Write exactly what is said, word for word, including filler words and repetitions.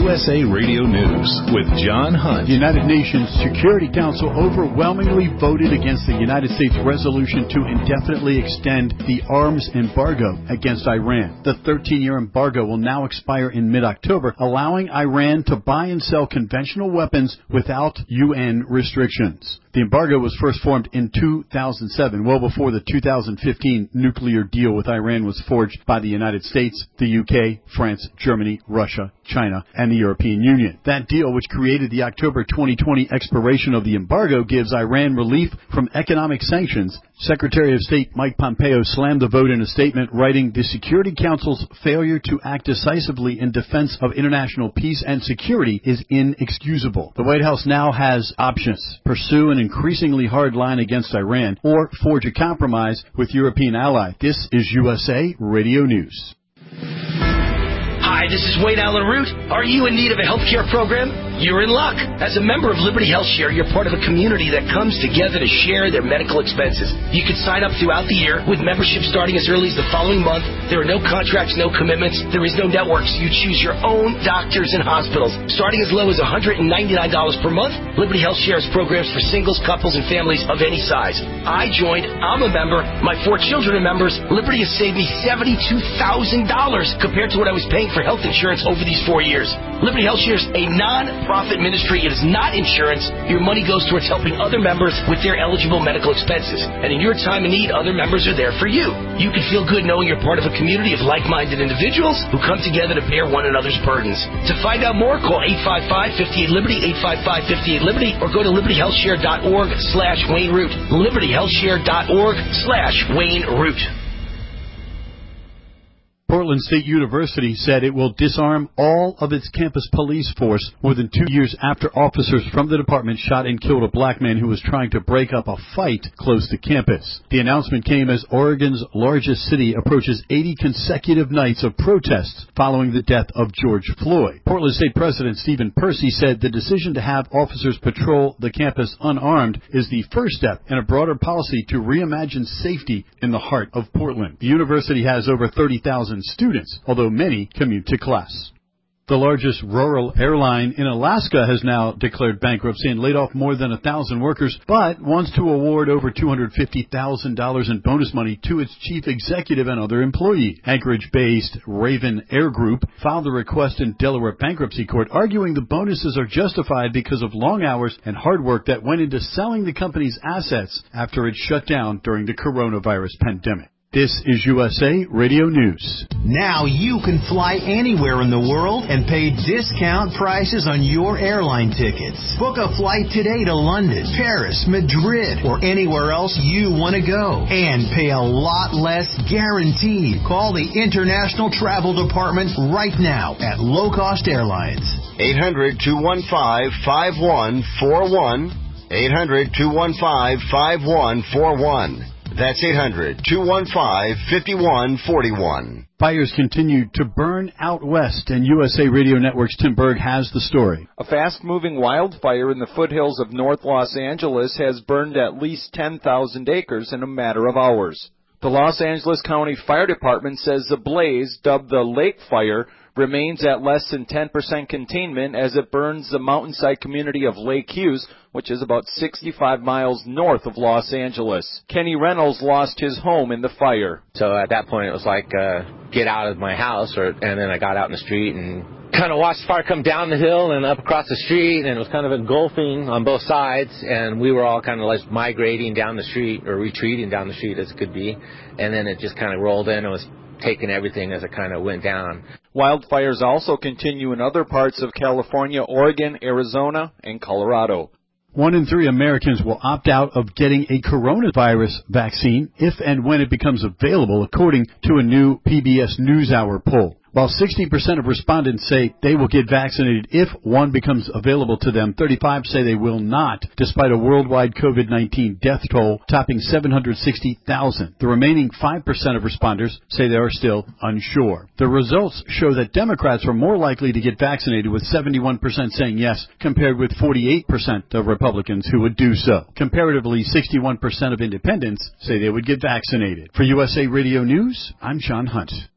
U S A Radio News with John Hunt. The United Nations Security Council overwhelmingly voted against the United States resolution to indefinitely extend the arms embargo against Iran. The thirteen-year embargo will now expire in mid-October, allowing Iran to buy and sell conventional weapons without U N restrictions. The embargo was first formed in two thousand seven, well before the two thousand fifteen nuclear deal with Iran was forged by the United States, the U K, France, Germany, Russia, China, and the European Union. That deal, which created the October twenty twenty expiration of the embargo, gives Iran relief from economic sanctions. Secretary of State Mike Pompeo slammed the vote in a statement, writing, "The Security Council's failure to act decisively in defense of international peace and security is inexcusable." The White House now has options: pursue an increasingly hard line against Iran or forge a compromise with European ally. This is U S A Radio News. Hi, this is Wayne Allen Root. Are you in need of a health care program? You're in luck. As a member of Liberty Health Share, you're part of a community that comes together to share their medical expenses. You can sign up throughout the year with membership starting as early as the following month. There are no contracts, no commitments. There is no networks. You choose your own doctors and hospitals. Starting as low as one hundred ninety-nine dollars per month, Liberty Health Share has programs for singles, couples, and families of any size. I joined. I'm a member. My four children are members. Liberty has saved me seventy-two thousand dollars compared to what I was paying for health insurance over these four years. Liberty Health Share is a non-profit ministry. It is not insurance. Your money goes towards helping other members with their eligible medical expenses. And in your time of need, other members are there for you. You can feel good knowing you're part of a community of like-minded individuals who come together to bear one another's burdens. To find out more, call eight five five, five eight, Liberty, eight five five, five eight, Liberty, or go to liberty health share dot org slash Wayne Root. liberty health share dot org slash Wayne Root. Portland State University said it will disarm all of its campus police force more than two years after officers from the department shot and killed a black man who was trying to break up a fight close to campus. The announcement came as Oregon's largest city approaches eighty consecutive nights of protests following the death of George Floyd. Portland State President Stephen Percy said the decision to have officers patrol the campus unarmed is the first step in a broader policy to reimagine safety in the heart of Portland. The university has over thirty thousand students, although many commute to class. The largest rural airline in Alaska has now declared bankruptcy and laid off more than one thousand workers, but wants to award over two hundred fifty thousand dollars in bonus money to its chief executive and other employees. Anchorage-based Raven Air Group filed a request in Delaware bankruptcy court, arguing the bonuses are justified because of long hours and hard work that went into selling the company's assets after it shut down during the coronavirus pandemic. This is U S A Radio News. Now you can fly anywhere in the world and pay discount prices on your airline tickets. Book a flight today to London, Paris, Madrid, or anywhere else you want to go. And pay a lot less guaranteed. Call the International Travel Department right now at Low Cost Airlines. eight hundred, two one five, five one four one. eight hundred, two one five, five one four one. That's eight hundred, two one five, five one four one. Fires continue to burn out west, and U S A Radio Network's Tim Berg has the story. A fast-moving wildfire in the foothills of North Los Angeles has burned at least ten thousand acres in a matter of hours. The Los Angeles County Fire Department says the blaze, dubbed the Lake Fire, remains at less than ten percent containment as it burns the mountainside community of Lake Hughes, which is about sixty-five miles north of Los Angeles. Kenny Reynolds lost his home in the fire. So at that point it was like, uh, get out of my house, or, and then I got out in the street and kind of watched the fire come down the hill and up across the street, and it was kind of engulfing on both sides, and we were all kind of like migrating down the street, or retreating down the street as could be, and then it just kind of rolled in and was taking everything as it kind of went down. Wildfires also continue in other parts of California, Oregon, Arizona, and Colorado. One in three Americans will opt out of getting a coronavirus vaccine if and when it becomes available, according to a new P B S NewsHour poll. While sixty percent of respondents say they will get vaccinated if one becomes available to them, thirty-five say they will not, despite a worldwide COVID nineteen death toll topping seven hundred sixty thousand. The remaining five percent of responders say they are still unsure. The results show that Democrats are more likely to get vaccinated, with seventy-one percent saying yes, compared with forty-eight percent of Republicans who would do so. Comparatively, sixty-one percent of independents say they would get vaccinated. For U S A Radio News, I'm John Hunt.